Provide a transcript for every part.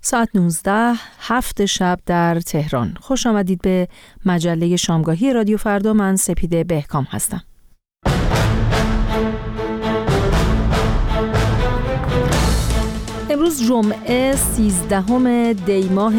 ساعت 19 7 شب در تهران. خوش آمدید به مجله شامگاهی رادیو فردا. من سپیده بهکام هستم. امروز جمعه 13 دی ماه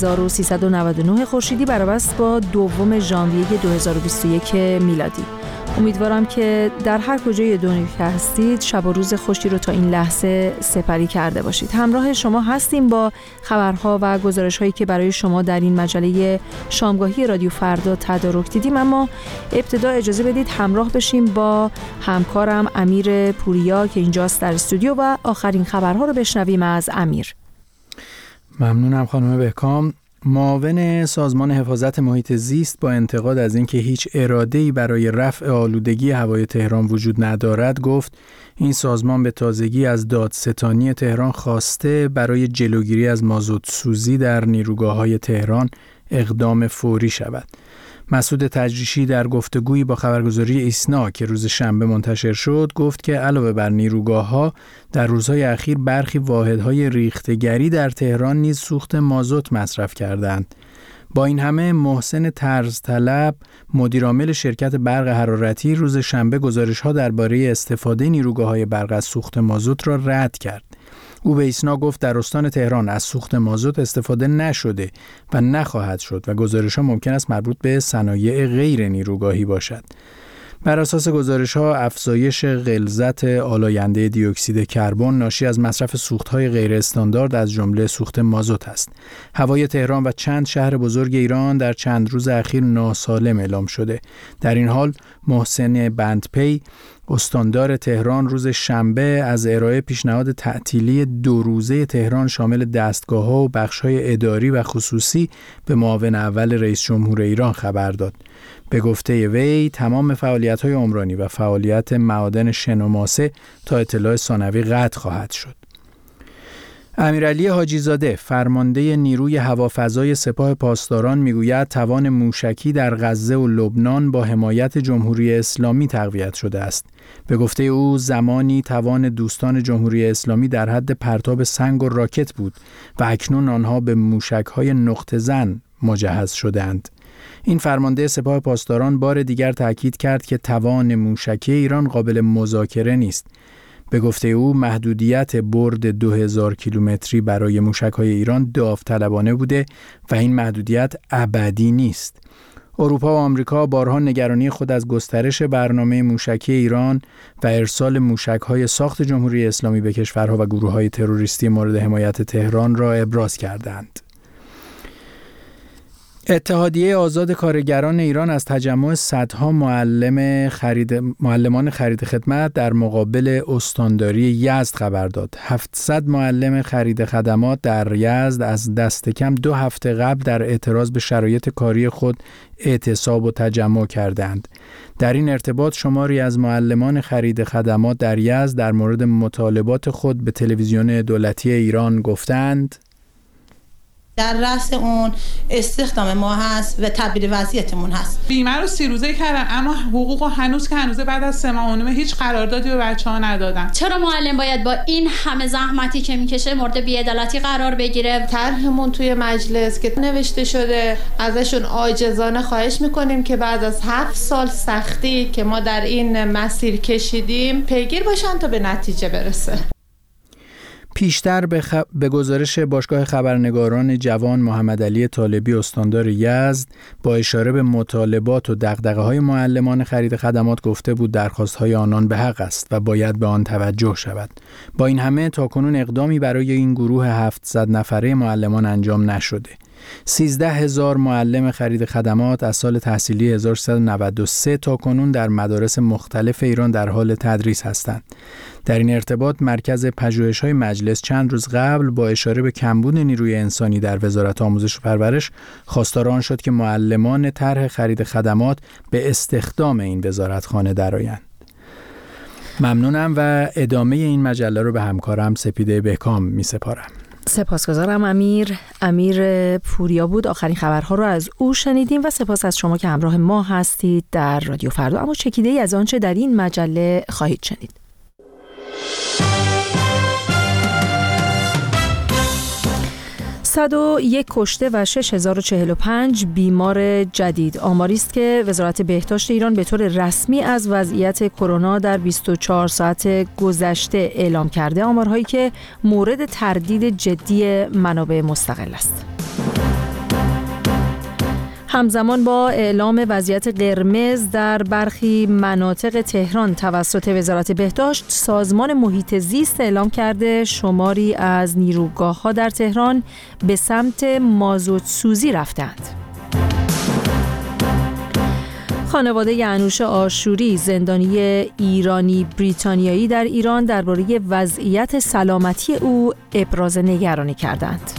1399 خورشیدی برابر است با 2 ژانویه 2021 میلادی. امیدوارم که در هر کجای دنیا که هستید شب و روز خوشی رو تا این لحظه سپری کرده باشید. همراه شما هستیم با خبرها و گزارش‌هایی که برای شما در این مجله شامگاهی رادیو فردا تدارک دیدیم، اما ابتدا اجازه بدید همراه بشیم با همکارم امیر پوریا که اینجاست در استودیو و آخرین خبرها رو بشنویم از امیر. ممنونم خانم بهکام. معاون سازمان حفاظت محیط زیست با انتقاد از اینکه هیچ اراده‌ای برای رفع آلودگی هوای تهران وجود ندارد گفت این سازمان به تازگی از دادستانی تهران خواسته برای جلوگیری از مازوت سوزی در نیروگاه‌های تهران اقدام فوری شود. مسعود تجریشی در گفتگویی با خبرگزاری ایسنا که روز شنبه منتشر شد گفت که علاوه بر نیروگاه‌ها در روزهای اخیر برخی واحدهای ریختگری در تهران نیز سوخت مازوت مصرف کردند. با این همه محسن طرزطلب مدیرعامل شرکت برق حرارتی روز شنبه گزارش‌ها درباره استفاده نیروگاه‌های برق از سوخت مازوت را رد کرد. او به ایسنا گفت در استان تهران از سوخت مازوت استفاده نشده و نخواهد شد و گزارش‌ها ممکن است مربوط به صنایع غیر نیروگاهی باشد. بر اساس گزارش‌ها افزایش غلظت آلاینده دی اکسید کربن ناشی از مصرف سوخت‌های غیر استاندارد از جمله سوخت مازوت است. هوای تهران و چند شهر بزرگ ایران در چند روز اخیر ناسالم اعلام شده. در این حال محسن بندپی استاندار تهران روز شنبه از ارائه پیشنهاد تعطیلی 2 روزه تهران شامل دستگاه‌ها و بخش‌های اداری و خصوصی به معاون اول رئیس جمهور ایران خبر داد. به گفته وی تمام فعالیت‌های عمرانی و فعالیت معادن شن و ماسه تا اطلاع ثانوی قطع خواهد شد. امیرعلی حاجی‌زاده فرمانده نیروی هوافضای سپاه پاسداران میگوید توان موشکی در غزه و لبنان با حمایت جمهوری اسلامی تقویت شده است. به گفته او زمانی توان دوستان جمهوری اسلامی در حد پرتاب سنگ و راکت بود و اکنون آنها به موشک‌های نقطه زن مجهز شدند. این فرمانده سپاه پاسداران بار دیگر تاکید کرد که توان موشکی ایران قابل مذاکره نیست. به گفته او محدودیت برد 2000 کیلومتری برای موشک‌های ایران داوطلبانه بوده و این محدودیت ابدی نیست. اروپا و آمریکا بارها نگرانی خود از گسترش برنامه موشکی ایران و ارسال موشک‌های ساخت جمهوری اسلامی به کشورها و گروه‌های تروریستی مورد حمایت تهران را ابراز کردند. اتحادیه آزاد کارگران ایران از تجمع صدها معلمان خرید خدمت در مقابل استانداری یزد خبر داد. 700 معلم خرید خدمات در یزد از دست کم 2 هفته قبل در اعتراض به شرایط کاری خود اعتصاب و تجمع کردند. در این ارتباط شماری از معلمان خرید خدمات در یزد در مورد مطالبات خود به تلویزیون دولتی ایران گفتند: در رأس اون استخدام ما هست و تبدیل وضعیتمون هست. بیمه رو 30 روزه کردن اما حقوق هنوز بعد از 3 ماه و نیم هیچ قراردادی به بچه‌ها ندادن. چرا معلم باید با این همه زحمتی که میکشه مورد بی‌عدالتی قرار بگیره؟ طرحمون توی مجلس که نوشته شده ازشون عاجزانه خواهش میکنیم که بعد از 7 سال سختی که ما در این مسیر کشیدیم پیگیر باشن تا به نتیجه برسه. پیشتر به گزارش باشگاه خبرنگاران جوان محمدعلی طالبی استاندار یزد با اشاره به مطالبات و دغدغه‌های معلمان خرید خدمات گفته بود درخواست‌های آنان به حق است و باید به آن توجه شود. با این همه تاکنون اقدامی برای این گروه 700 نفره معلمان انجام نشده. 13,000 معلم خرید خدمات از سال تحصیلی 1393 تا کنون در مدارس مختلف ایران در حال تدریس هستند. در این ارتباط مرکز پژوهش‌های مجلس چند روز قبل با اشاره به کمبود نیروی انسانی در وزارت آموزش و پرورش خواستار آن شد که معلمان طرح خرید خدمات به استخدام این وزارتخانه درآیند. ممنونم و ادامه این مجله رو به همکارم سپیده بهکام می‌سپارم. سپاسگزارم امیر پوریا بود. آخرین خبرها رو از او شنیدیم و سپاس از شما که همراه ما هستید در رادیو فردا. اما چکیده‌ای از آنچه در این مجله خواهید شنید. 101 کشته و 6045 بیمار جدید. آماری است که وزارت بهداشت ایران به طور رسمی از وضعیت کرونا در 24 ساعت گذشته اعلام کرده. آمارهایی که مورد تردید جدی منابع مستقل است. همزمان با اعلام وضعیت قرمز در برخی مناطق تهران توسط وزارت بهداشت، سازمان محیط زیست اعلام کرده شماری از نیروگاه‌ها در تهران به سمت مازوت سوزی رفتند. خانواده انوش آشوری، زندانی ایرانی بریتانیایی در ایران، درباره وضعیت سلامتی او ابراز نگرانی کردند.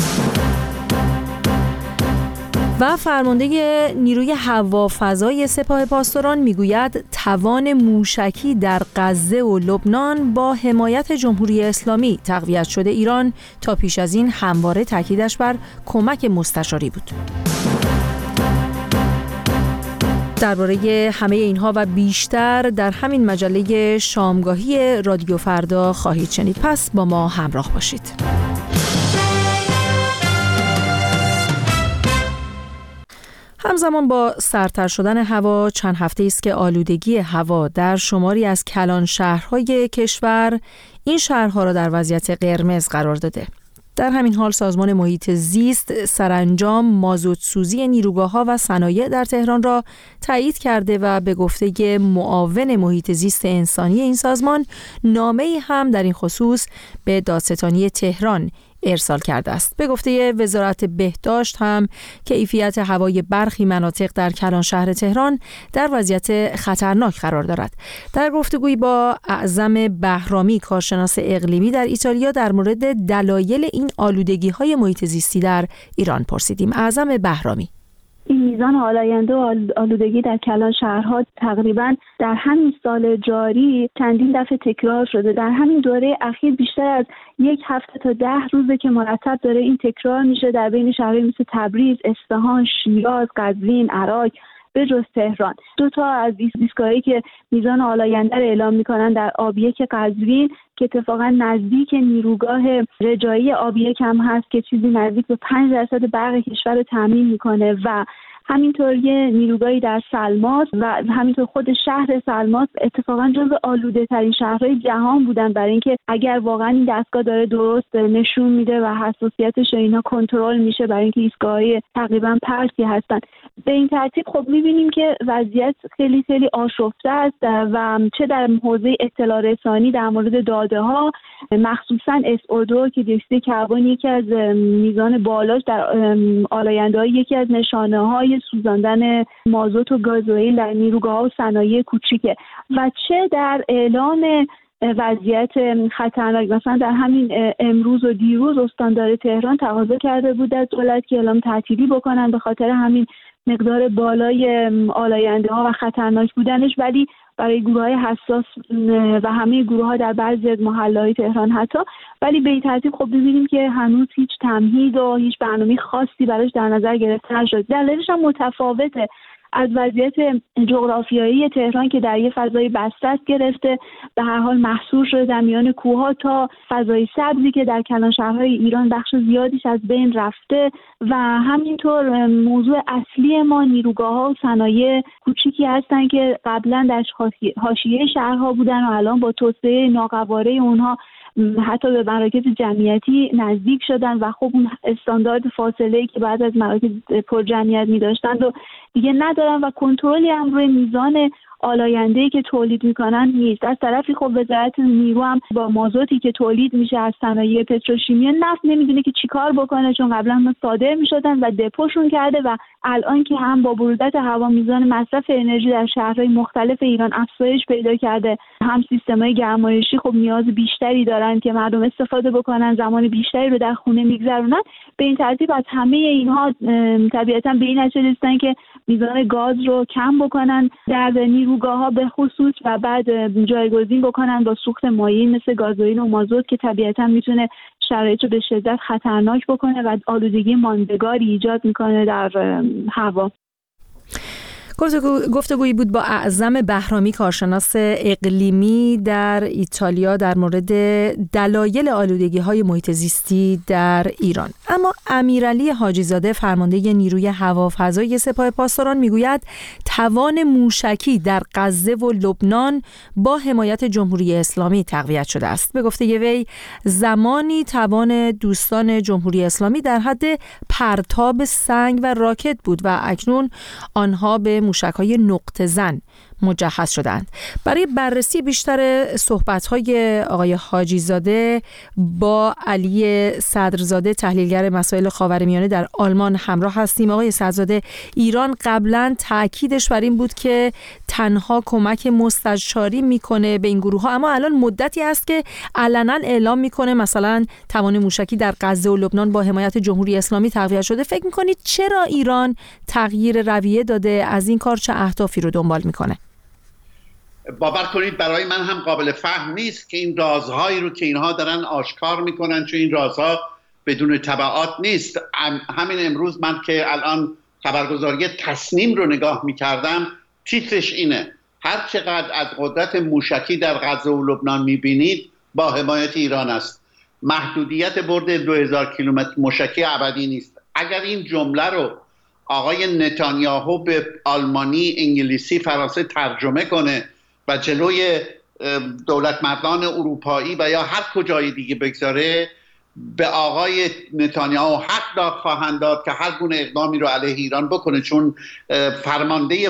و فرمانده نیروی هوافضای سپاه پاسداران میگوید توان موشکی در غزه و لبنان با حمایت جمهوری اسلامی تقویت شده. ایران تا پیش از این همواره تاکیدش بر کمک مستشاری بود. درباره همه اینها و بیشتر در همین مجله شامگاهی رادیو فردا خواهید شنید. پس با ما همراه باشید. همزمان با سردتر شدن هوا، چند هفته است که آلودگی هوا در شماری از کلان شهرهای کشور این شهرها را در وضعیت قرمز قرار داده. در همین حال سازمان محیط زیست سرانجام مازوت سوزی نیروگاه‌ها و صنایع در تهران را تایید کرده و به گفته معاون محیط زیست انسانی این سازمان نامه‌ای هم در این خصوص به دادستانی تهران ارسال کرده است. به گفته وزارت بهداشت هم کیفیت هوای برخی مناطق در کلان شهر تهران در وضعیت خطرناک قرار دارد. در گفتگویی با اعظم بهرامی، کارشناس اقلیمی در ایتالیا، در مورد دلایل این آلودگی‌های محیط زیستی در ایران پرسیدیم. اعظم بهرامی: این میزان آلاینده و آلودگی در کلان شهرها تقریباً در همین سال جاری چندین دفعه تکرار شده. در همین دوره اخیر بیشتر از 1 هفته تا 10 روزه که مرتب داره این تکرار میشه در بین شهرهای مثل تبریز، اصفهان، شیراز، قزوین، عراق، به جز تهران. 2 تا از ایستگاهایی که میزان آلاینده رو اعلام میکنن در آبیک قزوین که اتفاقا نزدیک نیروگاه رجایی آبیک هم هست که چیزی نزدیک به 5% برق کشور رو تامین میکنه و همینطور یه نیروگاهی در سلماس و همینطور خود شهر سلماس اتفاقا جزو آلوده ترین شهرهای جهان بودن، برای اینکه اگر واقعا این دستگاه داره درست نشون میده و حساسیتش و اینا کنترل میشه، برای اینکه ایستگاه‌های تقریبا پرسی هستن. به این ترتیب خب میبینیم که وضعیت خیلی خیلی آشفته است و چه در حوزه اطلاع رسانی در مورد داده ها، مخصوصا SO2 که دیوکسید کربن یکی از میزان بالاش در آلاینده‌های یکی از نشانه‌های سوزاندن مازوت و گازوئیل در نیروگاه‌ها و صنایع کوچیکه و چه در اعلام وضعیت خطرناک. مثلا در همین امروز و دیروز استاندار تهران تقاضا کرده بود از دولت که اعلام تعطیلی بکنن به خاطر همین مقدار بالای آلاینده ها و خطرناک بودنش، ولی برای گروه‌های حساس و همه گروه‌ها در بعضی از محله‌های تهران حتی، ولی به این ترتیب خب ببینیم که هنوز هیچ تمهید و هیچ برنامه خاصی براش در نظر گرفته نشد. دلیلش هم متفاوته از وضعیت جغرافیایی تهران که در یه فضای بسته گرفته، به هر حال محصور شده در میان کوه‌ها، تا فضای سبزی که در کلان شهرهای ایران بخش زیادیش از بین رفته و همینطور موضوع اصلی ما نیروگاه‌ها و صنایع کوچیکی هستن که قبلا در حاشیه شهرها بودن و الان با توسعه ناقواره اونها حتی به مراکز جمعیتی نزدیک شدن و خب اون استاندارد فاصله‌ای که بعد از مراکز پر جمعیت می‌داشتن و دیگه ندارن و کنترلی هم روی میزان آلاینده‌ای که تولید میکنن نیست. از طرفی خب وزارت نیرو هم با مازوتی که تولید میشه از صنایع پتروشیمی نفت نمیدونه که چیکار بکنه، چون قبلا صادر میشدن و دپوشون کرده و الان که هم با برودت هوا میزان مصرف انرژی در شهرهای مختلف ایران افزایش پیدا کرده، هم سیستم‌های گرمایشی خب نیاز بیشتری دارن که مردم استفاده بکنن، زمان بیشتری رو در خونه میگذرونن. به این ترتیب از همه اینها طبیعتاً به این نتیجه رسیدن که میزان گاز رو کم بکنن در نیروگاه‌ها به خصوص و بعد جایگزین بکنن با سوخت مایعی مثل گازوئیل و مازوت که طبیعتاً میتونه شرایط رو به شدت خطرناک بکنه و آلودگی ماندگاری ایجاد میکنه در هوا. گفتگویی بود با اعظم بهرامی، کارشناس اقلیمی در ایتالیا، در مورد دلایل آلودگی‌های محیط زیستی در ایران. اما امیرعلی حاجی‌زاده، فرمانده نیروی هوافضایی سپاه پاسداران، میگوید توان موشکی در غزه و لبنان با حمایت جمهوری اسلامی تقویت شده است. به گفته وی زمانی توان دوستان جمهوری اسلامی در حد پرتاب سنگ و راکت بود و اکنون آنها به موشک‌های نقطه زن مجهز شدند. برای بررسی بیشتر صحبت‌های آقای حاجی‌زاده با علی صدرزاده، تحلیلگر مسائل خاورمیانه در آلمان همراه هستیم. آقای صدرزاده، ایران قبلا تأکیدش بر این بود که تنها کمک مستشاری میکنه به این گروه‌ها، اما الان مدتی است که علنا اعلام میکنه مثلا توان موشکی در غزه و لبنان با حمایت جمهوری اسلامی تقویت شده. فکر میکنید چرا ایران تغییر رویه داده؟ از این کار چه اهدافی رو دنبال میکنه؟ باور کنید برای من هم قابل فهم نیست که این رازهایی رو که اینها دارن آشکار میکنن، چون این رازها بدون تبعات نیست. همین امروز من که الان خبرگزاری تصنیم رو نگاه میکردم، تیترش اینه: هر چقدر از قدرت موشکی در غزه و لبنان میبینید با حمایت ایران است. محدودیت برد 2000 کیلومتر موشکی ابدی نیست. اگر این جمله رو آقای نتانیاهو به آلمانی، انگلیسی، فرانسه ترجمه کنه و جلوی دولت مردان اروپایی و یا هر کجای دیگه بگذاره، به آقای نتانیاهو حق خواهند داد که هر گونه اقدامی رو علیه ایران بکنه، چون فرمانده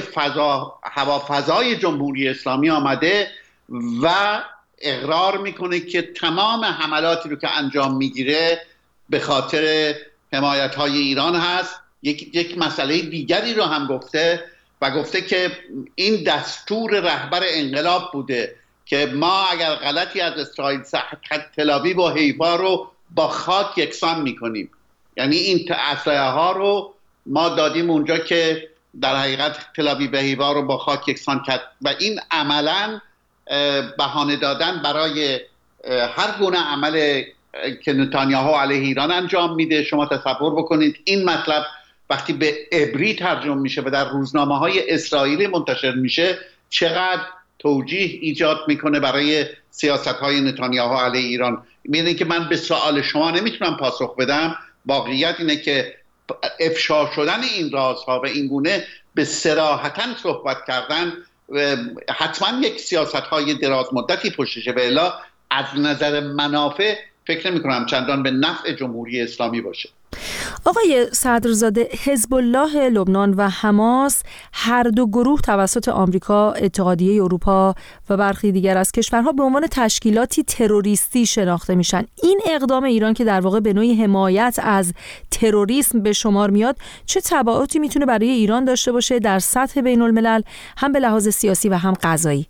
هوافضای جمهوری اسلامی آمده و اقرار میکنه که تمام حملاتی رو که انجام میگیره به خاطر حمایت‌های ایران هست. یک مسئله دیگری رو هم گفته و گفته که این دستور رهبر انقلاب بوده که ما اگر غلطی از اسرائیل تل‌آویو و حیفا رو با خاک یکسان میکنیم. یعنی این اسلحه ها رو ما دادیم اونجا که در حقیقت تل‌آویو و حیفا رو با خاک یکسان کرد و این عملاً بهانه دادن برای هر گونه عمل که نتانیاهو علیه ایران انجام میده. شما تصور بکنید این مطلب وقتی به عبری ترجمه میشه و در روزنامه‌های اسرائیلی منتشر میشه چقدر توجیه ایجاد میکنه برای سیاست‌های نتانیاهو علیه ایران. می‌بینید که من به سوال شما نمیتونم پاسخ بدم. واقعیت اینه که افشا شدن این رازها و این گونه به صراحتاً صحبت کردن حتما یک سیاست‌های دراز مدتی پشتشه و الا از نظر منافع فکر نمی‌کنم چندان به نفع جمهوری اسلامی باشه. آقای صدرزاده، حزب الله لبنان و حماس هر دو گروه توسط آمریکا، اتحادیه اروپا و برخی دیگر از کشورها به عنوان تشکیلاتی تروریستی شناخته میشن. این اقدام ایران که در واقع به نوعی حمایت از تروریسم به شمار میاد، چه تبعاتی میتونه برای ایران داشته باشه در سطح بین الملل، هم به لحاظ سیاسی و هم قضایی؟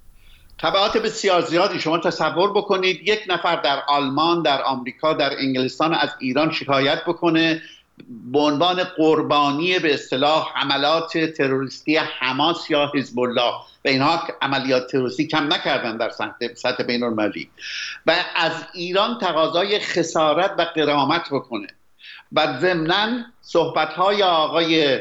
تبعات بسیار زیادی. شما تصور بکنید یک نفر در آلمان، در آمریکا، در انگلستان از ایران شکایت بکنه به عنوان قربانی به اصطلاح حملات تروریستی حماس یا حزب الله و اینها عملیات تروریستی کم نکردن در سطح بین المللی و از ایران تقاضای خسارت و غرامت بکنه و ضمناً صحبت‌های آقای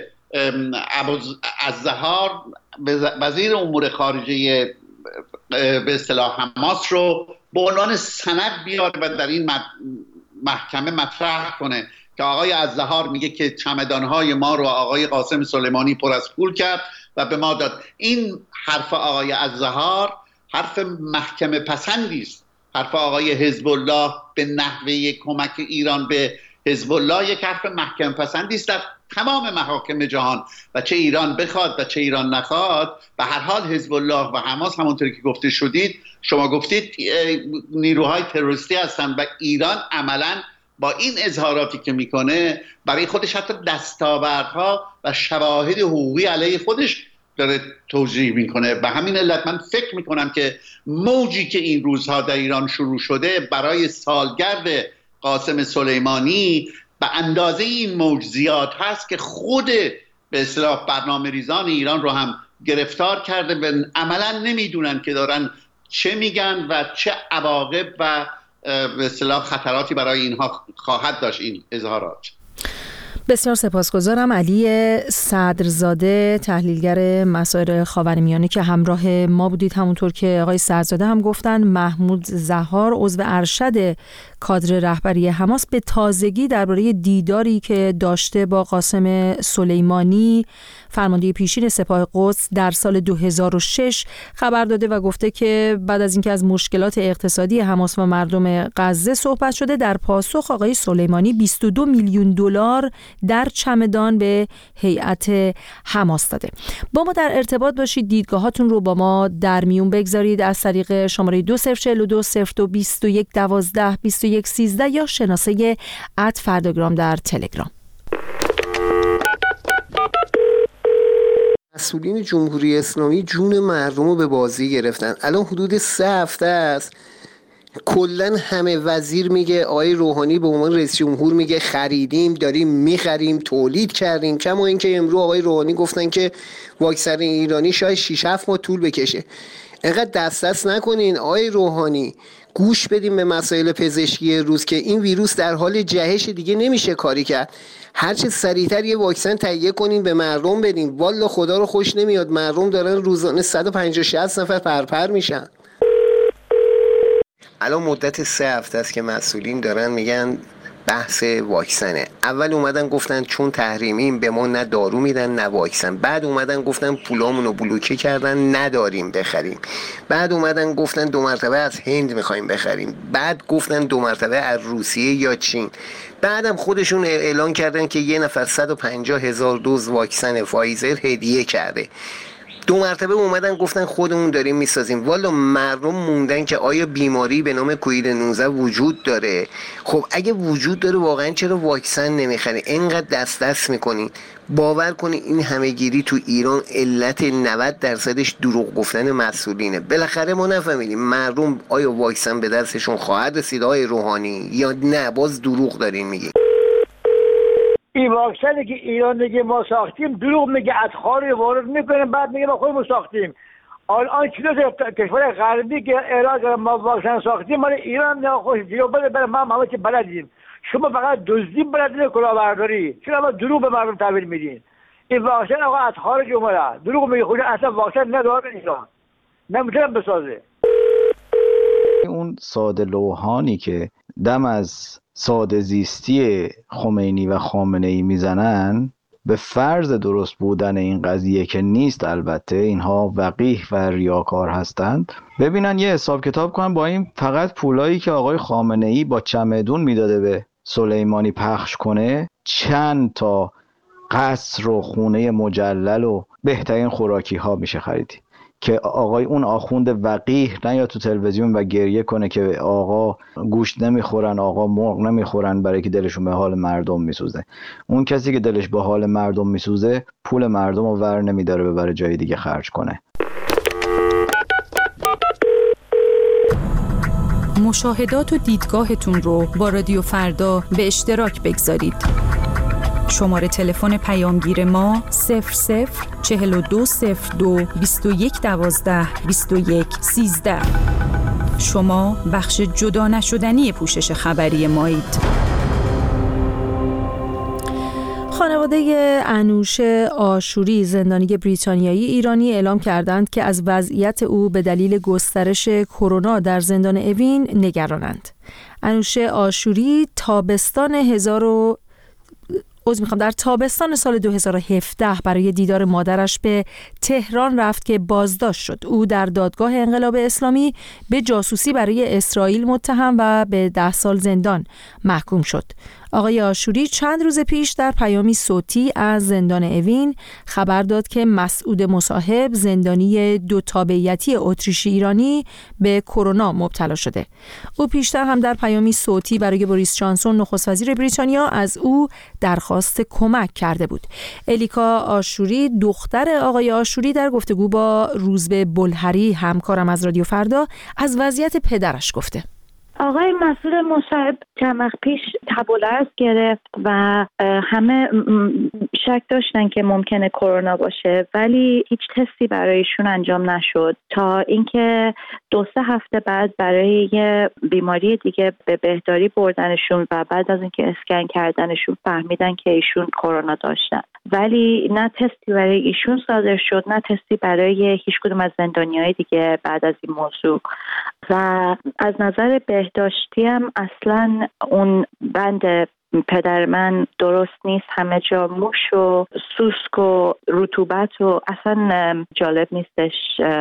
الزهار وزیر امور خارجه به اصطلاح حماس رو به عنوان سند بیاره و در این محکمه مطرح کنه که آقای الزهار میگه که چمدانهای ما رو آقای قاسم سلیمانی پر از پول کرد و به ما داد. این حرف آقای الزهار حرف محکمه پسندی است. حرف آقای حزب الله به نحوه کمک ایران به حزب الله یک حرف محکمه پسندی است در تمام محاکم جهان و چه ایران بخواد و چه ایران نخواد. به هر حال حزب الله و حماس همونطوری که گفته شدید، شما گفتید نیروهای تروریستی هستند و ایران عملاً با این اظهاراتی که میکنه برای خودش حتی دستاوردها و شواهد حقوقی علیه خودش داره توجیه میکنه. به همین علت من فکر میکنم که موجی که این روزها در ایران شروع شده برای سالگرد قاسم سلیمانی به اندازه این موج زیاد هست که خود به اصطلاح برنامه ریزان ایران رو هم گرفتار کرده و عملا نمیدونن که دارن چه میگن و چه عواقب و به اصطلاح خطراتی برای اینها خواهد داشت این اظهارات. بسیار سپاسگزارم. علی صدرزاده، تحلیلگر مسائل خاورمیانه که همراه ما بودید. همونطور که آقای صدرزاده هم گفتن، محمود زهار عضو ارشد کادر رهبری حماس به تازگی درباره دیداری که داشته با قاسم سلیمانی، فرمانده پیشین سپاه قدس، در سال 2006 خبر داده و گفته که بعد از اینکه از مشکلات اقتصادی حماس و مردم غزه صحبت شده، در پاسخ آقای سلیمانی 22 میلیون دلار در چمدان به هیئت حماس داده. با ما در ارتباط باشید، دیدگاهاتون رو با ما در میون بگذارید از طریق شماره 2042 02 21 12 21 13 یا شناسه @فرداگرام در تلگرام. مسئولین جمهوری اسلامی جون مردم رو به بازی گرفتن. الان حدود 3 هفته است کلن همه وزیر میگه، آقای روحانی به عنوان رئیس جمهور میگه خریدیم، داریم میخریم، تولید کردیم. کما اینکه امروز آقای روحانی گفتن که واکسن ایرانی شاید 6-7 ماه طول بکشه. اینقدر دست نکنین آقای روحانی، گوش بدیم به مسائل پزشکی روز که این ویروس در حال جهش دیگه نمیشه کاری کرد. هرچه سریعتر یه واکسن تهیه کنین به مردم بدین. والا خدا رو خوش نمیاد مردم دارن روزانه 150-60 نفر پرپر میشن. الان مدت 3 هفته است که مسئولین دارن میگن بحث واکسنه. اول اومدن گفتن چون تحریمیم به ما نه دارو میدن نه واکسن. بعد اومدن گفتن پولامون رو بلوکه کردن نداریم بخریم. بعد اومدن گفتن 2 مرتبه از هند میخوایم بخریم. بعد گفتن 2 مرتبه از روسیه یا چین. بعدم خودشون اعلان کردن که یه نفر 150,000 دوز واکسن فایزر هدیه کرده. 2 مرتبه اومدن گفتن خودمون داریم میسازیم. والا مردم موندن که آیا بیماری به نام کووید 19 وجود داره؟ خب اگه وجود داره واقعا چرا واکسن نمیخرین؟ اینقدر دست میکنین. باور کنین این همهگیری تو ایران علت 90% دروغ گفتن مسئولینه. بالاخره ما نفهمیدیم مردم آیا واکسن به دستشون خواهد رسید آقای روحانی یا نه؟ باز دروغ دارین میگین. این واکسنی که ایران دیگه ما ساختیم دروغ میگه، ادخار وارد میکنیم، بعد میگه ما خودمون ساختیم. الان چیزی کشور غربی که ایران ما واکسن ساختیم مال ایران نه، خوش دیگه بله ما همه که بلدیم. شما فقط دزدی بلدین، کلاهبرداری. چرا ما دروغ به مردم تحویل میدین؟ این واکسن آقا ادخار جمهوره دروغ میگه، خود اصلا واکسن نداره ایران، نمیتونه بسازه. اون ساده لوحانی که دم از ساده زیستی خمینی و خامنه‌ای میزنن، به فرض درست بودن این قضیه که نیست، البته اینها وقیح و ریاکار هستند، ببینن یه حساب کتاب کنن با این فقط پولایی که آقای خامنه‌ای با چمدون میداده به سلیمانی پخش کنه، چند تا قصر و خونه مجلل و بهترین خوراکی ها میشه خریدی که آقای اون آخوند وقیح نیا تو تلویزیون و گریه کنه که آقا گوشت نمیخورن، آقا مرغ نمیخورن برای که دلشون به حال مردم میسوزه. اون کسی که دلش به حال مردم میسوزه پول مردم رو ور نمیداره ببره جای دیگه خرج کنه. مشاهدات و دیدگاهتون رو با رادیو فردا به اشتراک بگذارید. شماره تلفن پیامگیر ما 004202 2112 2113. شما بخش جدا نشدنی پوشش خبری مایید. خانواده انوشه آشوری، زندانی بریتانیایی ایرانی، اعلام کردند که از وضعیت او به دلیل گسترش کرونا در زندان اوین نگرانند. انوشه آشوری در تابستان سال 2017 برای دیدار مادرش به تهران رفت که بازداشت شد. او در دادگاه انقلاب اسلامی به جاسوسی برای اسرائیل متهم و به 10 سال زندان محکوم شد. آقای آشوری چند روز پیش در پیامی صوتی از زندان اوین خبر داد که مسعود مصاحب، زندانی 2 تابعیتی اتریشی ایرانی، به کرونا مبتلا شده. او پیشتر هم در پیامی صوتی برای بوریس جانسون، نخست وزیر بریتانیا، از او درخواست کمک کرده بود. الیکا آشوری، دختر آقای آشوری، در گفتگو با روزبه بلهری، همکارم از رادیو فردا، از وضعیت پدرش گفته. آقای مسئول مصاحب چند وقت پیش تب و لرز گرفت و همه شک داشتن که ممکنه کرونا باشه، ولی هیچ تستی برایشون انجام نشد تا اینکه 2-3 هفته بعد برای یه بیماری دیگه به بهداری بردنشون و بعد از اینکه اسکن کردنشون فهمیدن که ایشون کرونا داشتن، ولی نه تستی برای ایشون صادر شد نه تستی برای هیچ کدوم از زندانیای دیگه بعد از این موضوع. و از نظر بهداشتی هم اصلا اون بند پدر من درست نیست، همه جا موش و سوسک و رطوبت و اصلا جالب نیستش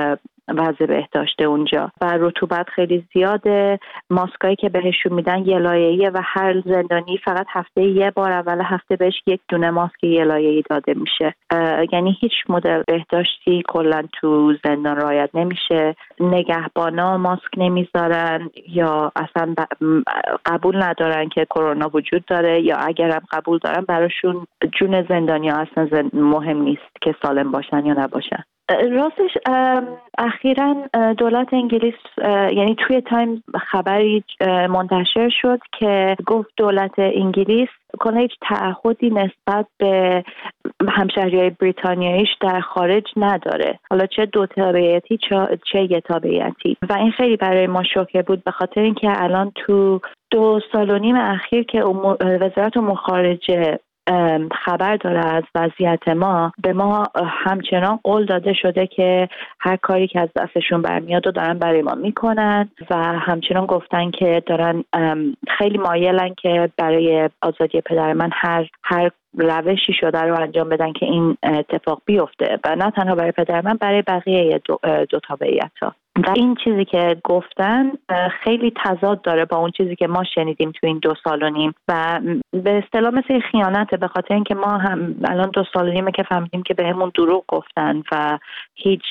وضع بهداشت اونجا و رطوبت خیلی زیاده. ماسکایی که بهشون میدن یه لایه‌ایه و هر زندانی فقط هفته یه بار اول هفته بهش 1 دونه ماسک یه لایه‌ای داده میشه. یعنی هیچ مدل بهداشتی کلا تو زندان رعایت نمیشه. نگهبانا ماسک نمیذارن یا اصلا قبول ندارن که کرونا وجود داره، یا اگرم قبول دارن براشون جون زندانیا اصلا مهم نیست که سالم باشن یا نباشن. راستش اخیراً دولت انگلیس، یعنی توی تایم خبری منتشر شد که گفت دولت انگلیس کنه هیچ تعهدی نسبت به همشهریای بریتانیاییش در خارج نداره، حالا چه 2 تابعیتی چه 1 تابعیتی. و این خیلی برای ما شوکه بود، به خاطر اینکه الان تو 2.5 سال اخیر که وزارت امور خارجه خبر داره از وضعیت ما، به ما همچنان قول داده شده که هر کاری که از دستشون برمیاد رو دارن برای ما میکنن و همچنان گفتن که دارن خیلی مایلن که برای آزادی پدر من هر روشی شده رو انجام بدن که این اتفاق بیفته و نه تنها برای پدر من، برای بقیه 2 تابعیت‌ها. و این چیزی که گفتن خیلی تضاد داره با اون چیزی که ما شنیدیم تو این 2.5 سال و به اصطلاح مثل خیانته، به خاطر اینکه ما هم الان 2.5 سال که فهمیدیم که بهمون دروغ گفتن و هیچ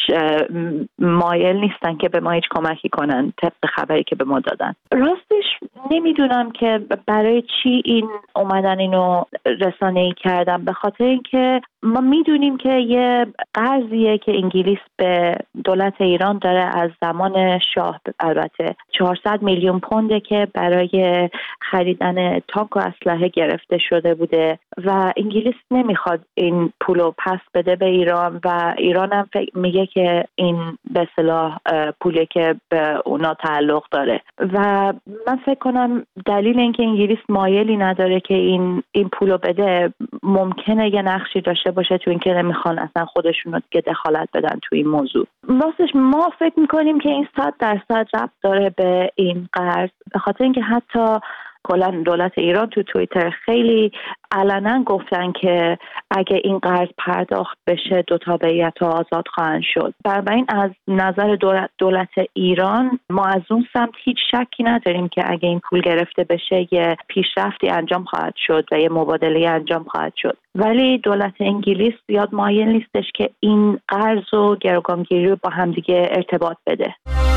مایل نیستن که به ما هیچ کمکی کنن طبق خبری که به ما دادن. راستش نمیدونم که برای چی این اومدن اینو رسانه‌ای کردن، به خاطر اینکه ما میدونیم که یه قرضیه که انگلیس به دولت ایران داره از زمان شاه، البته 400 میلیون پونده که برای خریدن تانک و اسلحه گرفته شده بوده و انگلیس نمیخواد این پولو پس بده به ایران و ایران هم میگه که این به اصطلاح پولی که به اونا تعلق داره و من فکر کنم دلیل اینکه انگلیس مایلی نداره که این پولو بده ممکنه یه نقشی داشته باشه تو اینکه نمیخوان اصلا خودشون رو دیگه دخالت بدن تو این موضوع. راستش ما فکر میکنیم که این 100% ربط داره به این قرض، به خاطر اینکه حتی کلا دولت ایران تو توییتر خیلی علنا گفتن که اگه این قرض پرداخت بشه 2 تابعیت‌ها آزاد خواهند شد. بنابراین از نظر دولت ایران ما از اون سمت هیچ شکی نداریم که اگه این پول گرفته بشه یه پیشرفتی انجام خواهد شد و یه مبادله انجام خواهد شد، ولی دولت انگلیس زیاد مایل نیستش که این قرض و گروگانگیری رو با همدیگه ارتباط بده.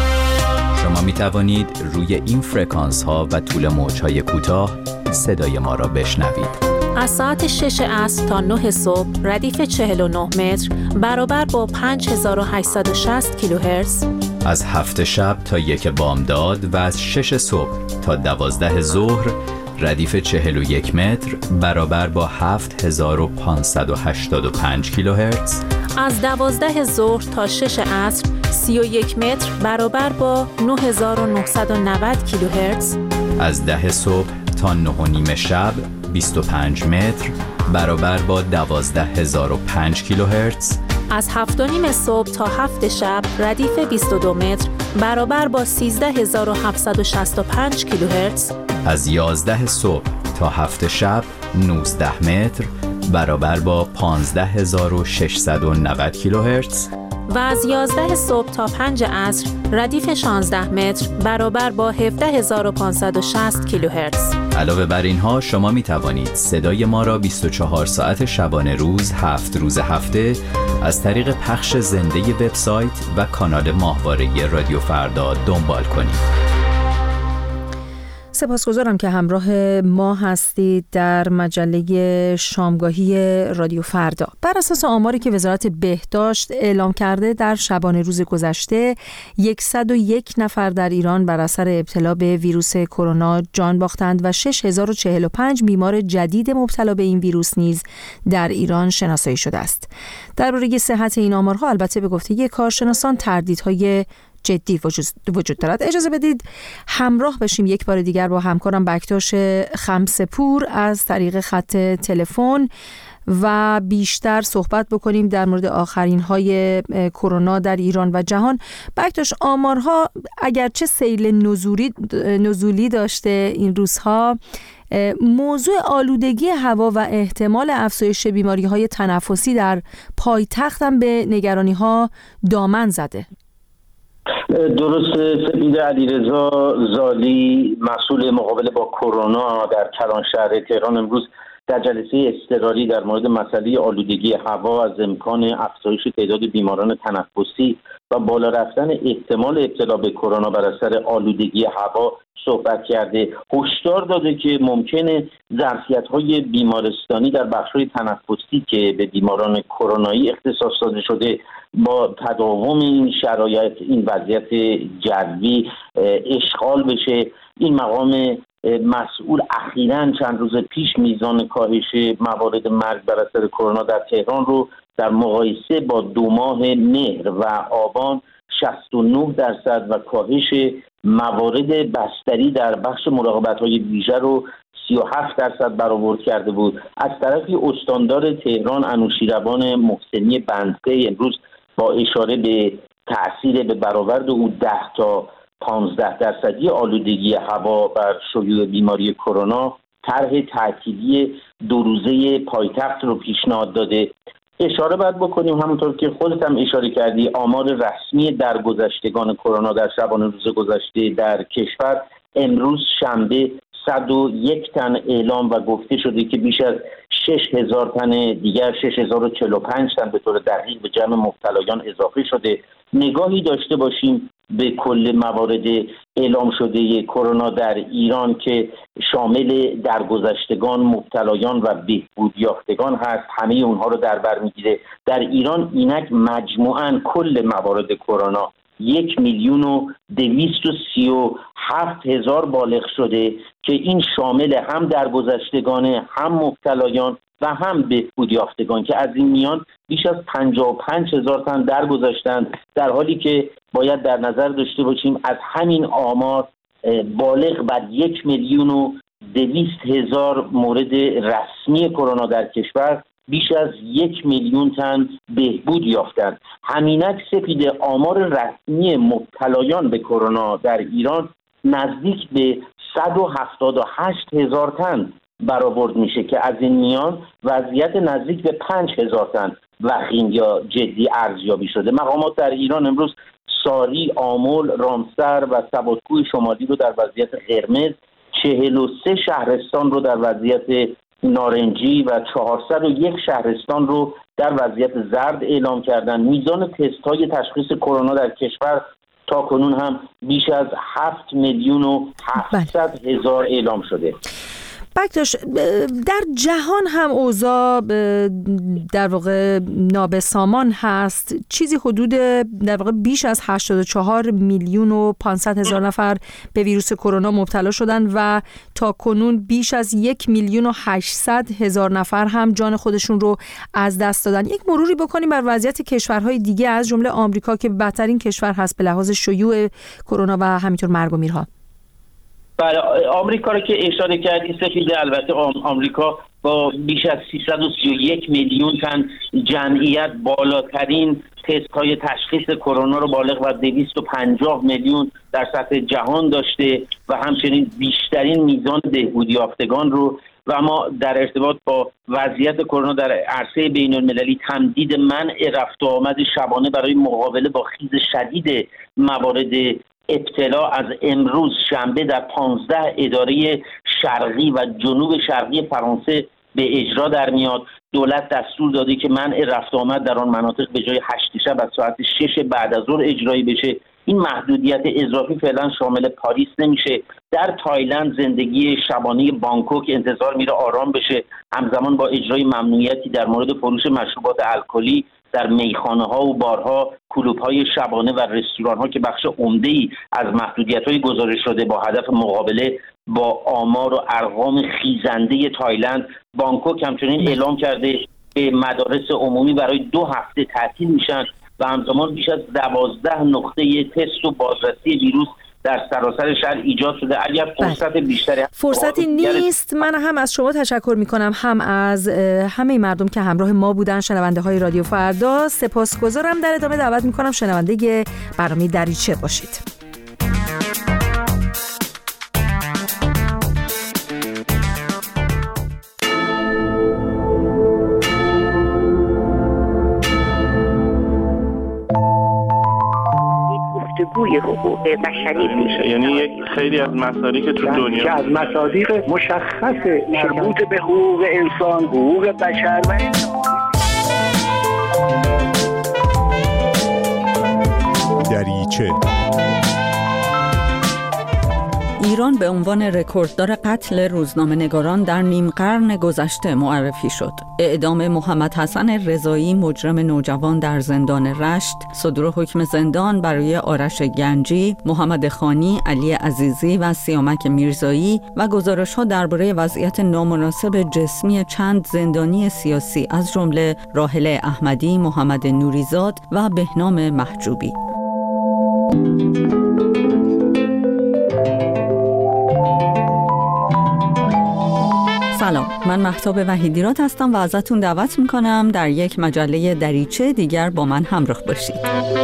شما می توانید روی این فرکانس ها و طول موج های کوتاه صدای ما را بشنوید. از ساعت 6 عصر تا 9 صبح ردیف 49 متر برابر با 5860 کیلوهرتز. از 7 شب تا 1 بامداد و از 6 صبح تا 12 ظهر ردیف 41 متر برابر با 7585 کیلوهرتز. از 12 ظهر تا 6 عصر 31 متر برابر با 9990 کیلوهرتز. از 10 صبح تا 9:30 شب 25 متر برابر با 12005 کیلوهرتز. از 7:30 صبح تا 7 شب ردیف 22 متر برابر با 13765 کیلوهرتز. از 11 صبح تا 7 شب 19 متر برابر با 15690 کیلوهرتز. و از 11 صبح تا 5 عصر ردیف 16 متر برابر با 17560 کیلوهرتز. علاوه بر اینها شما می توانید صدای ما را 24 ساعت شبانه روز 7 روز هفته از طریق پخش زنده وبسایت و کانال ماهواره رادیو فردا دنبال کنید. سپاسگزارم که همراه ما هستید در مجله شامگاهی رادیو فردا. بر اساس آماری که وزارت بهداشت اعلام کرده، در شبانه روز گذشته 101 نفر در ایران بر اثر ابتلا به ویروس کرونا جان باختند و 6045 بیمار جدید مبتلا به این ویروس نیز در ایران شناسایی شده است. درباره صحت این آمارها البته به گفته کارشناسان تردیدهای جدی وجود دارد. اجازه بدید همراه بشیم یک بار دیگر با همکارم بکتاش خمسپور از طریق خط تلفن و بیشتر صحبت بکنیم در مورد آخرین های کرونا در ایران و جهان. بکتاش، آمارها اگرچه سیل نزولی داشته این روزها، موضوع آلودگی هوا و احتمال افزایش بیماری‌های تنفسی در پایتخت هم به نگرانی‌ها دامن زده. درست. سپید علیرضا زالی، مسئول مقابله با کرونا در کلانشهر تهران، امروز در جلسه اضطراری در مورد مسئله آلودگی هوا از امکان افزایش تعداد بیماران تنفسی و بالا رفتن احتمال ابتلا به کرونا بر اثر آلودگی هوا صحبت کرده. هشدار داده که ممکنه ظرفیت‌های بیمارستانی در بخش‌های تنفسی که به بیماران کرونایی اختصاص داده شده با تداوم این شرایط، این وضعیت جوی اشغال بشه. این مقام مسئول اخیراً چند روز پیش میزان کاهش موارد مرگ بر اثر کرونا در تهران رو در مقایسه با 2 ماه مهر و آبان 69% و کاهش موارد بستری در بخش مراقبت‌های ویژه رو 37% برآورد کرده بود. از طرفی استاندار تهران انوشیروان محسنی بندقی امروز با اشاره به تأثیر به برآورد او 10 تا 15% آلودگی هوا بر شیوع بیماری کرونا طرح تعطیلی 2 روزه پایتخت رو پیشنهاد داده. اشاره باید بکنیم همونطور که خودت هم اشاره کردی، آمار رسمی درگذشتگان کرونا در شبانه روز گذشته در کشور امروز شنبه 101 تن اعلام و گفته شده که بیش از 6000 تن دیگر 6045 تن به طور دقیق به جمع مبتلایان اضافه شده. نگاهی داشته باشیم به کل موارد اعلام شده کرونا در ایران که شامل درگذشتگان، مبتلایان و بهبود یافتگان هست، همه اونها رو در بر میگیره. در ایران اینک مجموعاً کل موارد کرونا 1,237,000 بالغ شده که این شامل هم درگذشتگان، هم مبتلایان و هم بهبود یافتگان که از این میان بیش از 55,000 تن درگذشتند، در حالی که باید در نظر داشته باشیم از همین آمار بالغ بر 1,200,000 مورد رسمی کرونا در کشور بیش از 1,000,000 تن بهبود یافتند. همینک سپید آمار رسمی مبتلایان به کرونا در ایران نزدیک به 178,000 تن برآورد میشه که از این میان وضعیت نزدیک به 5,000 تن وخیم یا جدی ارزیابی شده. مقامات در ایران امروز ساری، آمل، رامسر و سباتکوه شمالی رو در وضعیت قرمز، 43 شهرستان رو در وضعیت نارنجی و 401 شهرستان رو در وضعیت زرد اعلام کردن. میزان تست‌های تشخیص کرونا در کشور تا کنون هم بیش از 7,700,000 اعلام شده. بکتاش، در جهان هم اوضاع در واقع نابسامان هست. چیزی حدود در واقع بیش از 84,500,000 نفر به ویروس کرونا مبتلا شدن و تا کنون بیش از 1,800,000 نفر هم جان خودشون رو از دست دادن. یک مروری بکنیم بر وضعیت کشورهای دیگه از جمله آمریکا که بدترین کشور هست به لحاظ شیوع کرونا و همینطور مرگ و میرها. برای آمریکا رو که اشاره کردی سفید، البته آمریکا با بیش از 331 میلیون تن جمعیت بالاترین تست های تشخیص کرونا رو بالغ بر 250 میلیون در سطح جهان داشته و همچنین بیشترین میزان بهبود یافتگان رو. و ما در ارتباط با وضعیت کرونا در عرصه بین المللی تمدید منع رفت و آمد شبانه برای مقابله با خیز شدید موارد ابتلا از امروز شنبه در 15 اداره شرقی و جنوب شرقی فرانسه به اجرا در میاد. دولت دستور داده که منع رفت و آمد در آن مناطق به جای 8 شب از ساعت 6 بعد از ظهر اجرایی بشه این محدودیت اضافی فعلا شامل پاریس نمیشه. در تایلند زندگی شبانه بانکوک انتظار میره آرام بشه، همزمان با اجرای ممنوعیتی در مورد فروش مشروبات الکلی در میخانه ها و بارها، کلوب های شبانه و رستوران ها که بخش عمده‌ای از محدودیت های گزارش شده با هدف مقابله با آمار و ارقام خیزنده تایلند. بانکوک همچنین اعلام کرده که مدارس عمومی برای 2 هفته تعطیل میشن و همزمان بیش از 12 نقطه تست و بازرسی ویروس در سراسر شهر ایجاد شده. اگر فرصتی نیست، من هم از شما تشکر میکنم، هم از همه مردم که همراه ما بودن، شنونده های رادیو فردا سپاسگزارم. در ادامه دعوت میکنم شنونده برنامه دریچه باشید. گفتگوی حقوق بشری میشه، یعنی یک خیلی از مصادیق تو دنیا که از مصادیق مشخص مربوط به حقوق انسان، حقوق بشر و دریچه. ایران به عنوان رکورددار قتل روزنامه‌نگاران در نیم قرن گذشته معرفی شد. اعدام محمد حسن رضایی مجرم نوجوان در زندان رشت، صدور حکم زندان برای آرش گنجی، محمد خانی، علی عزیزی و سیامک میرزایی و گزارش‌ها درباره وضعیت نامناسب جسمی چند زندانی سیاسی از جمله راحله احمدی، محمد نوریزاد و بهنام محجوبی. سلام، من مهتاب وحیدیراد هستم و ازتون دعوت میکنم در یک مجله دریچه دیگر با من همراه باشید.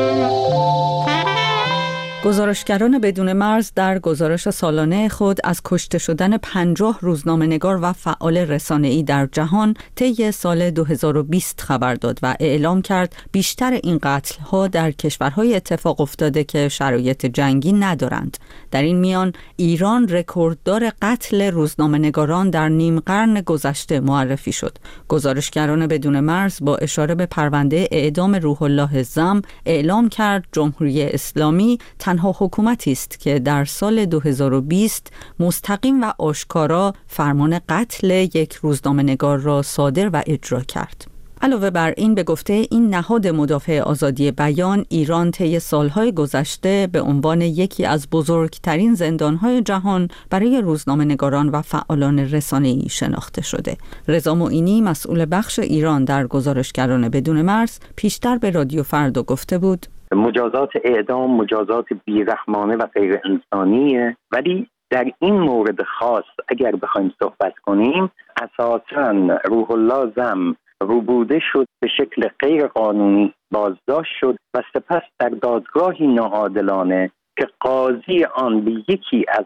گزارشگران بدون مرز در گزارش سالانه خود از کشته شدن 50 روزنامه‌نگار و فعال رسانه‌ای در جهان طی سال 2020 خبر داد و اعلام کرد بیشتر این قتل‌ها در کشورهای اتفاق افتاده که شرایط جنگی ندارند. در این میان ایران رکورددار قتل روزنامه‌نگاران در نیم قرن گذشته معرفی شد. گزارشگران بدون مرز با اشاره به پرونده اعدام روح الله زم اعلام کرد جمهوری اسلامی تنها حکومتی است که در سال 2020 مستقیم و آشکارا فرمان قتل یک روزنامه‌نگار را صادر و اجرا کرد. علاوه بر این، به گفته این نهاد مدافع آزادی بیان، ایران طی سالهای گذشته به عنوان یکی از بزرگترین زندانهای جهان برای روزنامه‌نگاران و فعالان رسانه‌ای شناخته شده. رضا معینی، مسئول بخش ایران در گزارشگران بدون مرز، پیشتر به رادیو فردا گفته بود: مجازات اعدام مجازات بیرحمانه و غیر انسانیه، ولی در این مورد خاص اگر بخوایم صحبت کنیم، اساساً روح الله زم ربوده شد، به شکل غیر قانونی بازداشت شد و سپس در دادگاهی ناعادلانه که قاضی آن به یکی از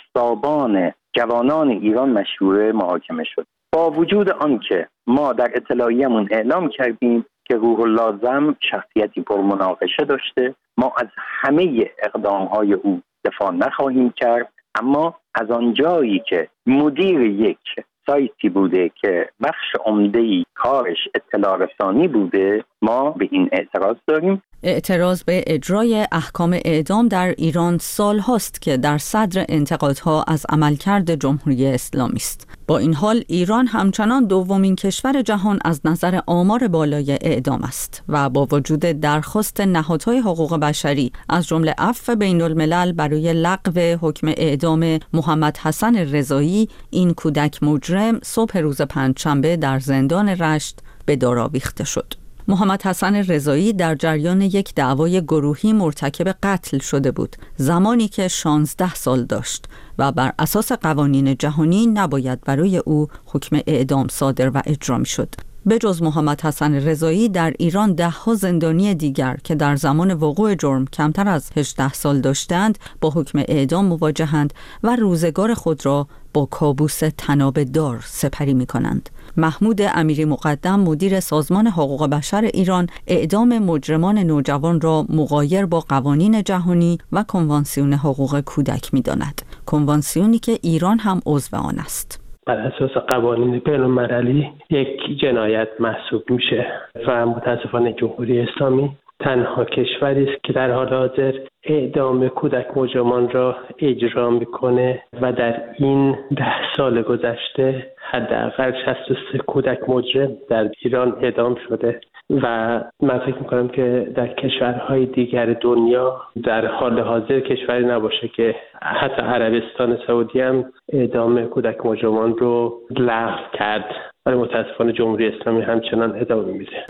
قصابان جوانان ایران مشهوره محاکمه شد. با وجود آنکه ما در اطلاعیه‌مون اعلام کردیم که روح الله زم شخصیتی پرمناقشه داشته، ما از همه اقدام‌های او دفاع نخواهیم کرد، اما از آنجایی که مدیر یک سایتی بوده که بخش عمده‌ای کارش اطلاع رسانی بوده، ما به این اعتراض داریم. اعتراض به اجرای احکام اعدام در ایران سال هاست که در صدر انتقادها از عملکرد جمهوری اسلامی است. با این حال ایران همچنان دومین کشور جهان از نظر آمار بالای اعدام است و با وجود درخواست نهادهای حقوق بشری از جمله عفو بین الملل برای لغو حکم اعدام محمد حسن رضایی، این کودک مجرم صبح روز پنجشنبه در زندان رشت به دار آویخته شد. محمد حسن رضایی در جریان یک دعوای گروهی مرتکب قتل شده بود، زمانی که 16 سال داشت و بر اساس قوانین جهانی نباید برای او حکم اعدام صادر و اجرا می‌شد. به جز محمد حسن رضایی در ایران 10 زندانی دیگر که در زمان وقوع جرم کمتر از 18 سال داشتند با حکم اعدام مواجهند و روزگار خود را با کابوس طناب دار سپری می‌کنند. محمود امیری مقدم، مدیر سازمان حقوق بشر ایران، اعدام مجرمان نوجوان را مغایر با قوانین جهانی و کنوانسیون حقوق کودک می‌داند. کنوانسیونی که ایران هم عضو آن است. بر اساس قوانین بین‌المللی یک جنایت محسوب میشه و متاسفانه جمهوری اسلامی تنها کشوری است که در حال حاضر اعدام کودک مجرمان را اجرا میکنه و در این 10 سال گذشته حداقل 63 کودک مجرم در ایران اعدام شده و من فکر میکنم که در کشورهای دیگر دنیا در حال حاضر کشوری نباشه که حتی عربستان سعودی هم اعدام کودک مجرمان رو لغو کرد، ولی متاسفانه جمهوری اسلامی همچنان ادامه میده.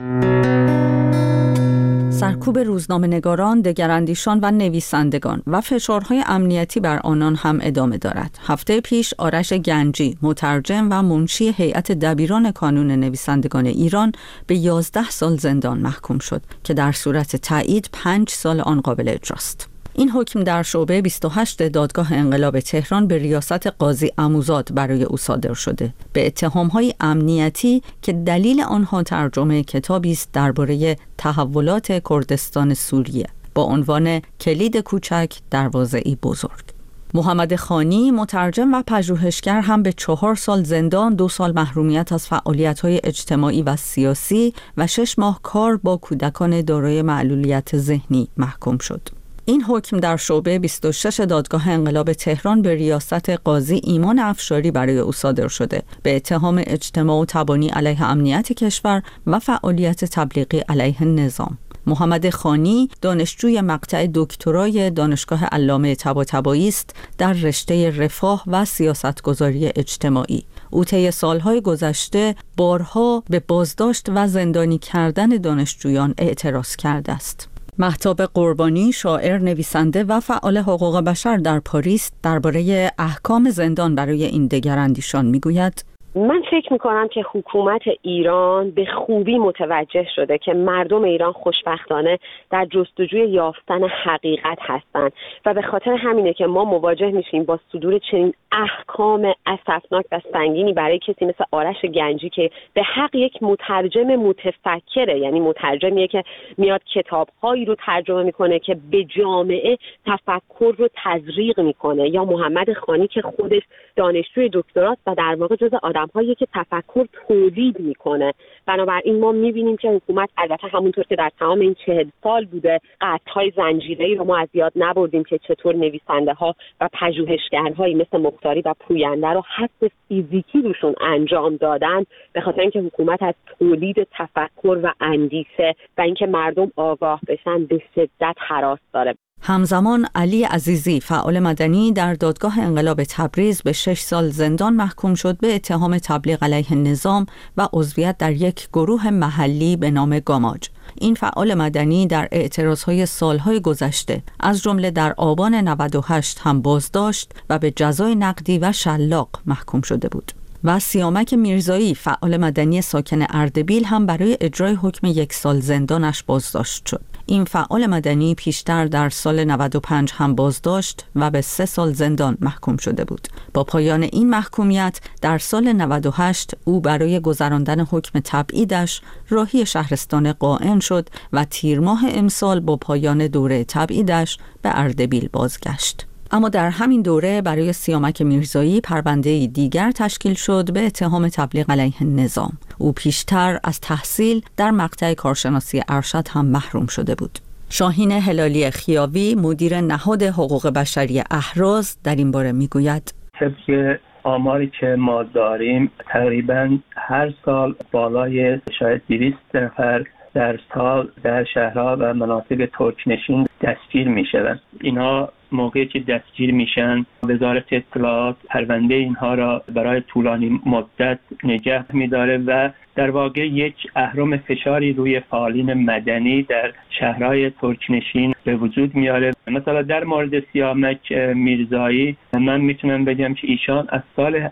سرکوب روزنامه‌نگاران، دگراندیشان و نویسندگان و فشارهای امنیتی بر آنان هم ادامه دارد. هفته پیش آرش گنجی، مترجم و منشی هیئت دبیران کانون نویسندگان ایران به 11 سال زندان محکوم شد که در صورت تایید 5 سال آن قابل اجراست. این حکم در شعبه 28 دادگاه انقلاب تهران به ریاست قاضی عموزاد برای او صادر شده به اتهام‌های امنیتی که دلیل آنها ترجمه کتابی است درباره تحولات کردستان سوریه با عنوان کلید کوچک دروازه‌ای بزرگ. محمد خانی، مترجم و پژوهشگر، هم به 4 سال زندان، 2 سال محرومیت از فعالیت‌های اجتماعی و سیاسی و 6 ماه کار با کودکان دارای معلولیت ذهنی محکوم شد. این حکم در شعبه 26 دادگاه انقلاب تهران به ریاست قاضی ایمان افشاری برای او صادر شده به اتهام اجتماع و تبانی علیه امنیت کشور و فعالیت تبلیغی علیه نظام. محمد خانی دانشجوی مقطع دکترای دانشگاه علامه طباطبایی است در رشته رفاه و سیاستگذاری اجتماعی. او طی سالهای گذشته بارها به بازداشت و زندانی کردن دانشجویان اعتراض کرده است. مهتاب قربانی، شاعر، نویسنده و فعال حقوق بشر در پاریس، درباره احکام زندان برای این دگراندیشان میگوید: من فکر میکنم که حکومت ایران به خوبی متوجه شده که مردم ایران خوشبختانه در جستجوی یافتن حقیقت هستند و به خاطر همینه که ما مواجه میشیم با صدور چنین احکام اسفناک و سنگینی برای کسی مثل آرش گنجی که به حق یک مترجم متفکره، یعنی مترجمیه که میاد کتابهایی رو ترجمه میکنه که به جامعه تفکر رو تزریق میکنه، یا محمد خانی که خودش دانشجوی دکتراست و در واقع جزء آدم‌هایی که تفکر تولید میکنه. بنابراین ما میبینیم که حکومت البته همونطور که در تمام این 40 سال بوده قطع‌های زنجیره‌ای رو ما از یاد نبردیم که چطور نویسنده‌ها و پژوهشگرهایی مثل مختاری و پوینده رو حس فیزیکی روشون انجام دادن، به خاطر اینکه حکومت از تولید تفکر و اندیشه و اینکه مردم آگاه بشن به شدت هراس داره. همزمان علی عزیزی، فعال مدنی، در دادگاه انقلاب تبریز به 6 سال زندان محکوم شد به اتهام تبلیغ علیه نظام و عضویت در یک گروه محلی به نام گاماج. این فعال مدنی در اعتراضهای سالهای گذشته از جمله در آبان 98 هم بازداشت و به جزای نقدی و شلاق محکوم شده بود. و سیامک میرزایی، فعال مدنی ساکن اردبیل، هم برای اجرای حکم 1 سال زندانش بازداشت شد. این فعال مدنی پیشتر در سال 95 هم بازداشت و به 3 سال زندان محکوم شده بود. با پایان این محکومیت در سال 98 او برای گذراندن حکم تبعیدش راهی شهرستان قائن شد و تیر ماه امسال با پایان دوره تبعیدش به اردبیل بازگشت. اما در همین دوره برای سیامک میرزایی پرونده دیگر تشکیل شد به اتهام تبلیغ علیه نظام. او پیشتر از تحصیل در مقطع کارشناسی ارشد هم محروم شده بود. شاهین هلالی خیاوی، مدیر نهاد حقوق بشری اهراز، در این باره میگوید: طبق آماری که ما داریم تقریباً هر سال بالای شاید 200 نفر در سال در شهرها و مناطق ترکنشین دستگیر میشوند. اینها موقعی که دستگیر میشن وزارت اطلاعات پرونده اینها را برای طولانی مدت نگه میداره و در واقع یک اهرم فشاری روی فعالین مدنی در شهرهای ترکنشین به وجود میاره. مثلا در مورد سیامک میرزایی من میتونم بگم که ایشان از سال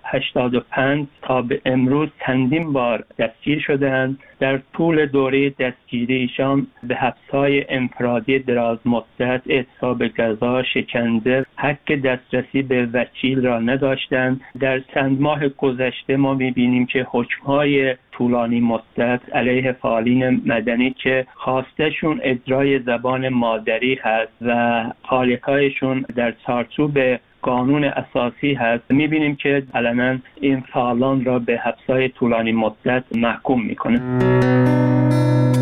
85 تا به امروز چندین بار دستگیر شده‌اند. در طول دوره دستگیری ایشان به حبس‌های انفرادی دراز مدت، اعتصاب غذا، شکنجه، حق دسترسی به وکیل را نداشتند. در چند ماه گذشته ما می‌بینیم که حکم‌های طولانی مدت علیه فعالین مدنی که خواستشون اجرای زبان مادری هست و فعالیت‌هایشون در چارچوب قانون اساسی هست، می‌بینیم که علنا این فعالان را به حبس‌های طولانی مدت محکوم می‌کنه.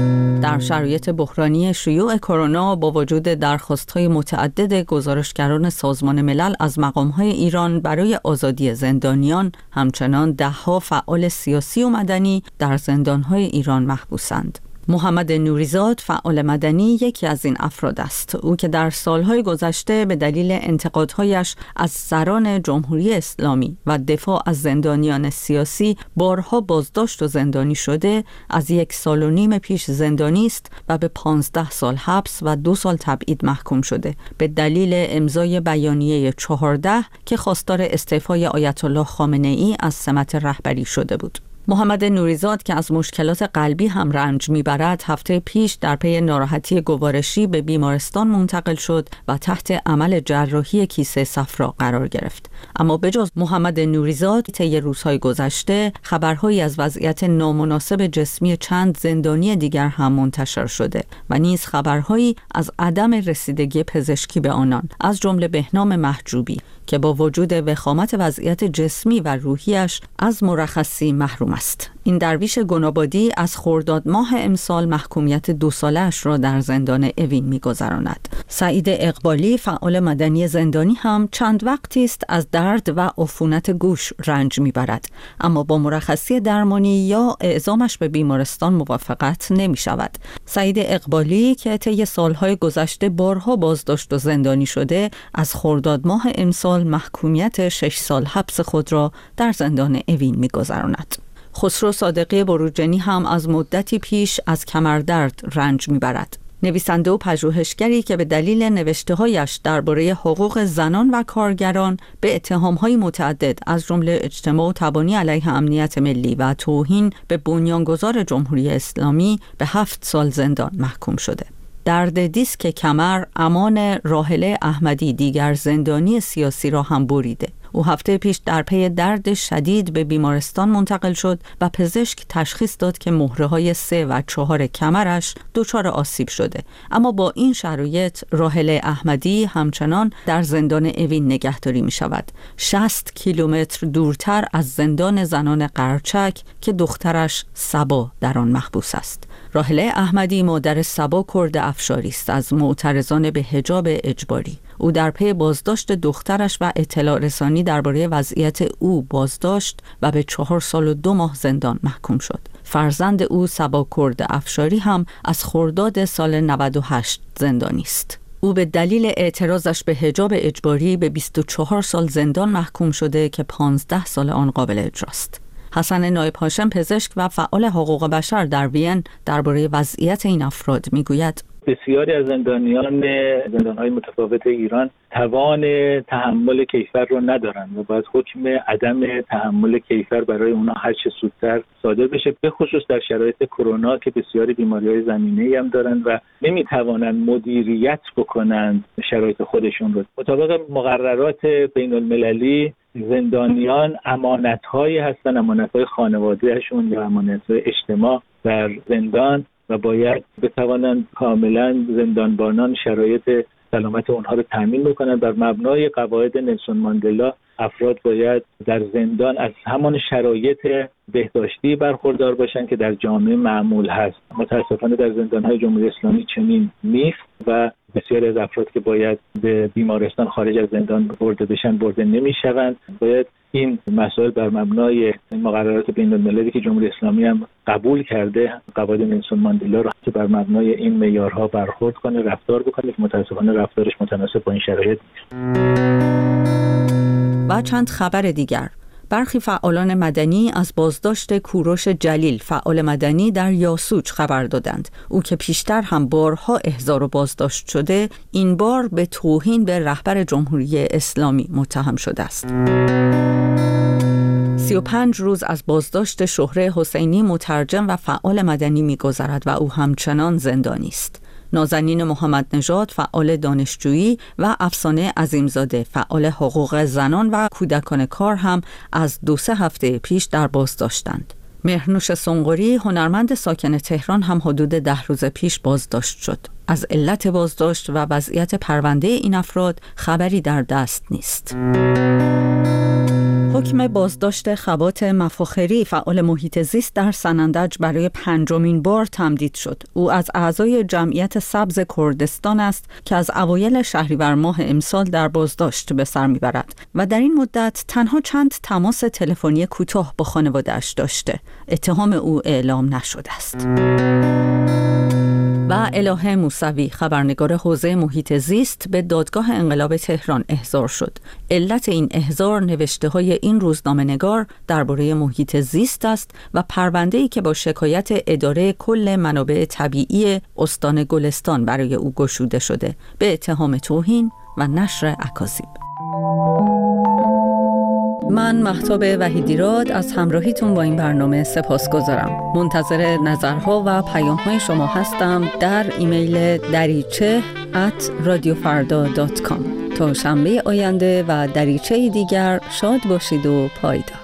در شرایط بحرانی شیوع کرونا با وجود درخواست‌های متعدد گزارشگران سازمان ملل از مقام‌های ایران برای آزادی زندانیان، همچنان ده‌ها فعال سیاسی و مدنی در زندان‌های ایران محبوسند. محمد نوریزاد فعال مدنی یکی از این افراد است. او که در سالهای گذشته به دلیل انتقادهایش از سران جمهوری اسلامی و دفاع از زندانیان سیاسی بارها بازداشت و زندانی شده، از 1.5 سال پیش زندانی است و به 15 سال حبس و 2 سال تبعید محکوم شده به دلیل امضای بیانیه 14 که خواستار استعفای آیت الله خامنه‌ای از سمت رهبری شده بود. محمد نوریزاد که از مشکلات قلبی هم رنج میبرد، هفته پیش در پی ناراحتی گوارشی به بیمارستان منتقل شد و تحت عمل جراحی کیسه صفرا قرار گرفت. اما بجز محمد نوریزاد، طی روزهای گذشته خبرهایی از وضعیت نامناسب جسمی چند زندانی دیگر هم منتشر شده و نیز خبرهایی از عدم رسیدگی پزشکی به آنان، از جمله بهنام محجوبی که با وجود وخامت وضعیت جسمی و روحیش از مرخصی محروم است. این درویش گنابادی از خرداد ماه امسال محکومیت 2 ساله‌اش را در زندان اوین می‌گذراند. سعید اقبالی فعال مدنی زندانی هم چند وقتی است از درد و عفونت گوش رنج می‌برد، اما با مرخصی درمانی یا اعزامش به بیمارستان موافقت نمی‌شود. سعید اقبالی که طی سالهای گذشته بارها بازداشت و زندانی شده، از خرداد ماه امسال محکومیت 6 سال حبس خود را در زندان اوین می‌گذراند. خسرو صادقی بروجنی هم از مدتی پیش از کمردرد رنج میبرد. نویسنده و پژوهشگری که به دلیل نوشته‌هایش درباره حقوق زنان و کارگران به اتهام‌های متعدد از جمله اجتماع و تبانی علیه امنیت ملی و توهین به بنیانگذار جمهوری اسلامی به 7 سال زندان محکوم شده. درد دیسک کمر امان راحله احمدی دیگر زندانی سیاسی را هم بریده. او هفته پیش در پی درد شدید به بیمارستان منتقل شد و پزشک تشخیص داد که مهره‌های 3 و 4 کمرش دچار آسیب شده. اما با این شرایط راحله احمدی همچنان در زندان اوین نگهداری می شود، 60 کیلومتر دورتر از زندان زنان قرچک که دخترش صبا در آن محبوس است. راحله احمدی مادر صبا کرد افشاری است از معترضان به حجاب اجباری. او در پی بازداشت دخترش و اطلاع رسانی درباره وضعیت او بازداشت و به 4 سال و 2 ماه زندان محکوم شد. فرزند او صبا کرد افشاری هم از خرداد سال 98 زندانی است. او به دلیل اعتراضش به حجاب اجباری به 24 سال زندان محکوم شده که 15 سال آن قابل اجراست. حسن نایب هاشم پزشک و فعال حقوق بشر در وین درباره وضعیت این افراد میگوید: بسیاری از زندانهای متفاوت ایران توان تحمل کیفر رو ندارن و باید حکم عدم تحمل کیفر برای اونا هر چه زودتر صادر بشه، به خصوص در شرایط کرونا که بسیاری بیماری‌های زمینه‌ای هم دارن و نمیتوانن مدیریت بکنن شرایط خودشون رو. مطابق مقررات بین‌المللی زندانیان امانت‌هایی هستن، امانت‌های خانواده‌شون یا امانت‌های اجتماع در زندان و باید بتوانند کاملا زندانبانان شرایط سلامت اونها رو تامین بکنند. بر مبنای قواعد نلسون ماندلا افراد باید در زندان از همان شرایط بهداشتی برخوردار باشند که در جامعه معمول هست. متاسفانه در زندان‌های جمهوری اسلامی چنین نیست و بسیاری از افراد که باید به بیمارستان خارج از زندان برده بشن برده نمیشوند. باید این مسائل بر مبنای مقررات بین‌المللی که جمهوری اسلامی هم قبول کرده، قواعد نلسون ماندلا را که بر مبنای این معیارها برخورد کنه، رفتار بکنه که متاسفانه رفتارش متناسب با این شرایط نیست. و چند خبر دیگر. برخی فعالان مدنی از بازداشت کوروش جلیل، فعال مدنی در یاسوج، خبر دادند. او که پیشتر هم بارها احضار و بازداشت شده، این بار به توهین به رهبر جمهوری اسلامی متهم شده است. 35 روز از بازداشت شهره حسینی، مترجم و فعال مدنی می‌گذرد و او همچنان زندانی است. نازنین محمد نژاد، فعال دانشجویی، و افسانه عظیمزاده، فعال حقوق زنان و کودکان کار هم از 2-3 هفته پیش در بازداشتند. مهرنوش سنقری، هنرمند ساکن تهران، هم حدود 10 روز پیش بازداشت شد. از علت بازداشت و وضعیت پرونده این افراد خبری در دست نیست. حکم بازداشت خبات مفاخری فعال محیط زیست در سنندج برای 5مین بار تمدید شد. او از اعضای جمعیت سبز کردستان است که از اوایل شهریور ماه امسال در بازداشت به سر میبرد و در این مدت تنها چند تماس تلفنی کوتاه با خانواده‌اش داشته. اتهام او اعلام نشده است. و الهه موسوی، خبرنگار حوزه محیط زیست، به دادگاه انقلاب تهران احضار شد. علت این احضار نوشته‌های این روزنامه‌نگار درباره محیط زیست است و پرونده‌ای که با شکایت اداره کل منابع طبیعی استان گلستان برای او گشوده شده به اتهام توهین و نشر اکاذیب. من مهتاب وحیدیراد از همراهیتون با این برنامه سپاسگزارم. منتظر نظرها و پیام‌های شما هستم در ایمیل dariche@radiofarda.com. تا شنبه آینده و دریچه دیگر شاد باشید و پایدار.